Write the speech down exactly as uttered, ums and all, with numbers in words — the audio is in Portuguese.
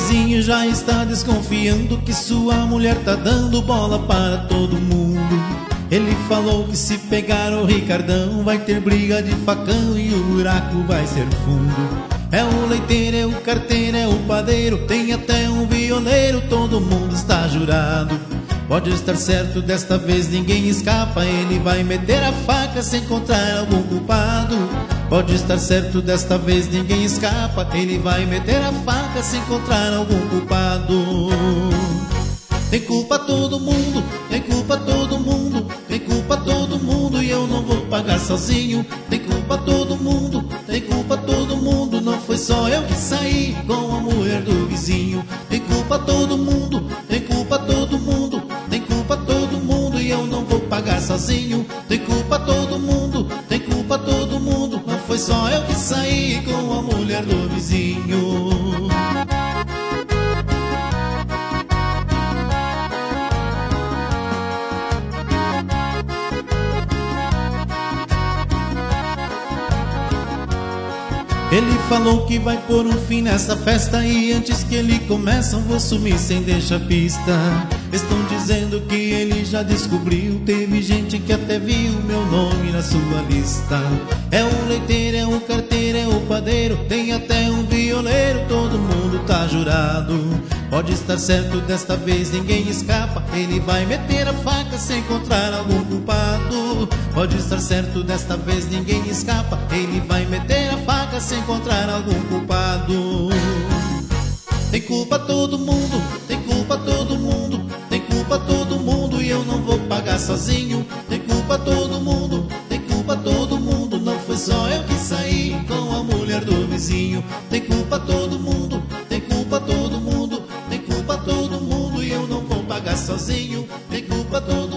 vizinho já está desconfiando que sua mulher tá dando bola para todo mundo. Ele falou que se pegar o Ricardão vai ter briga de facão e o buraco vai ser fundo. É o leiteiro, é o carteiro, é o padeiro, tem até um violeiro, todo mundo está jurado. Pode estar certo, desta vez ninguém escapa, ele vai meter a faca se encontrar algum culpado. Pode estar certo, desta vez ninguém escapa, ele vai meter a faca se encontrar algum culpado. Tem culpa todo mundo, tem culpa todo mundo, tem culpa todo mundo e eu não vou pagar sozinho. Tem culpa todo mundo, tem culpa todo mundo, não foi só eu que saí com a mulher do vizinho. Tem culpa todo mundo, tem culpa todo mundo, tem culpa todo mundo e eu não vou pagar sozinho. Tem culpa todo mundo, tem culpa todo mundo, não foi só eu que saí com a mulher do vizinho. Ele falou que vai pôr um fim nessa festa e antes que ele começa vou sumir sem deixar pista. Estão dizendo que ele já descobriu, teve gente que até viu meu nome na sua lista. É o leiteiro, é o carteiro, é o padeiro, tem até um violeiro, todo mundo tá jurado. Pode estar certo, desta vez ninguém escapa, ele vai meter a faca se encontrar algum culpado. Pode estar certo, desta vez ninguém escapa, ele vai meter a faca se encontrar algum culpado. Tem culpa todo mundo, tem culpa todo mundo, tem culpa todo mundo e eu não vou pagar sozinho. Tem culpa todo mundo, tem culpa todo mundo, não foi só eu que saí com a mulher do vizinho. Tem culpa todo mundo, tem culpa todo mundo, tem culpa todo mundo e eu não vou pagar sozinho. Tem culpa todo